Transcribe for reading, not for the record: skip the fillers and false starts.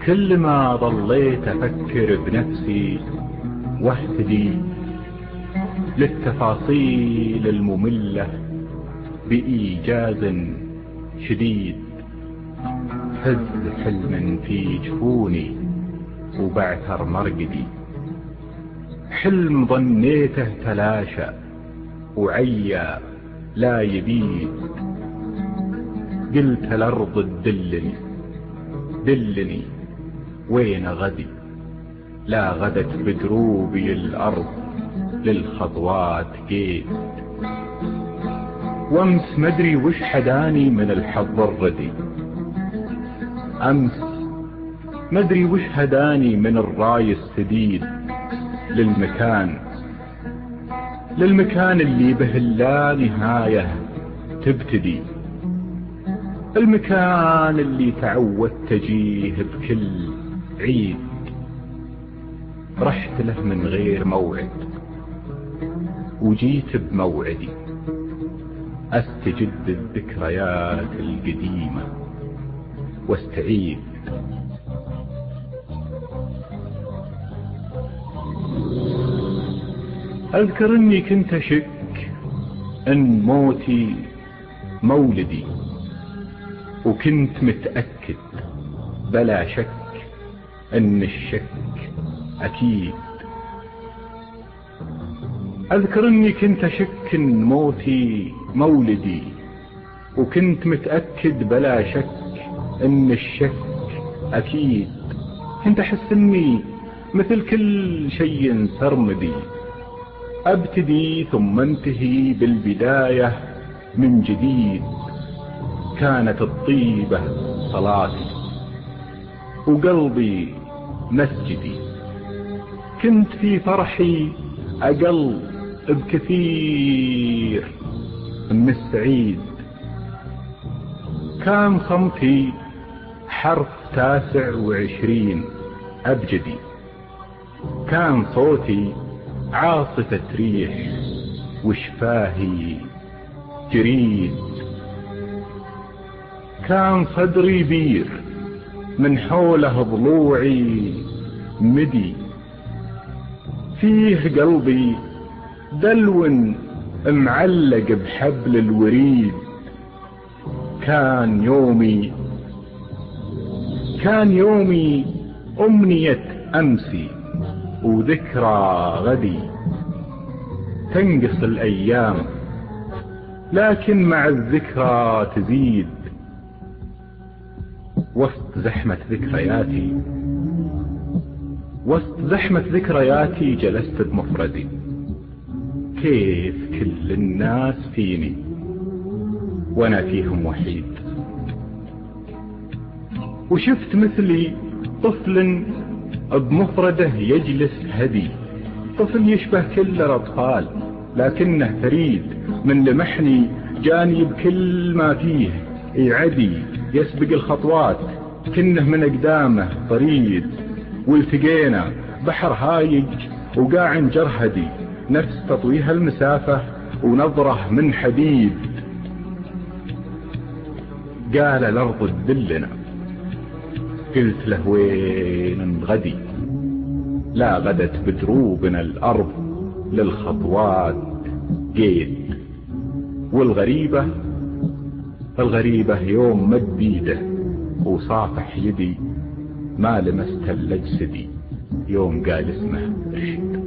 كل ما ظليت أفكر بنفسي واهتدي للتفاصيل المملة بإيجاز شديد، هز حلم في جفوني وبعثر مرقدي. حلم ظنيته تلاشى وعيا لا يبيد، قلت الأرض تدلني دلني وين غدي، لا غدت بدروبي الأرض للخطوات قيد. وامس مدري وش حداني من الحظ الردي، امس مدري وش هداني من الراي السديد للمكان اللي به اللا نهاية تبتدي، المكان اللي تعودت اجيه بكل عيد. رحت له من غير موعد وجيت بموعدي، استجد الذكريات القديمة واستعيد. اذكر اني كنت اشك ان موتي مولدي، وكنت متأكد بلا شك ان الشك اكيد. اذكر اني كنت اشك ان موتي مولدي، وكنت متأكد بلا شك ان الشك اكيد. كنت احس اني مثل كل شيء سرمدي، ابتدي ثم انتهي بالبداية من جديد. كانت الطيبة صلاتي وقلبي مسجدي، كنت في فرحي اقل بكثير من السعيد. كان صمتي حرف 29 أبجدي، كان صوتي عاصفة ريح وشفاهي جريد. كان صدري بير من حوله ضلوعي مدي، فيه قلبي دلو معلق بحبل الوريد. كان يومي أمنية أمسي وذكرى غدي. تنقص الأيام لكن مع الذكرى تزيد. وسط زحمة ذكرياتي جلست بمفردي، كيف كل الناس فيني وانا فيهم وحيد. وشفت مثلي طفل بمفرده يجلس هدي، طفل يشبه كل الاطفال لكنه فريد. من لمحني جاني بكل ما فيه يعدي، يسبق الخطوات كنه من اقدامه طريد. والتقينا بحر هايج وقاع جرهدي، نفس تطويه المسافة ونظره من حديد. قال الأرض تدلنا، قلت له وين غدي، لا غدت بدروبنا الأرض للخطوات قيد. والغريبة يوم مد ايده وصافح يدي، ما لمست الا جسدي يوم قال اسمه رشد.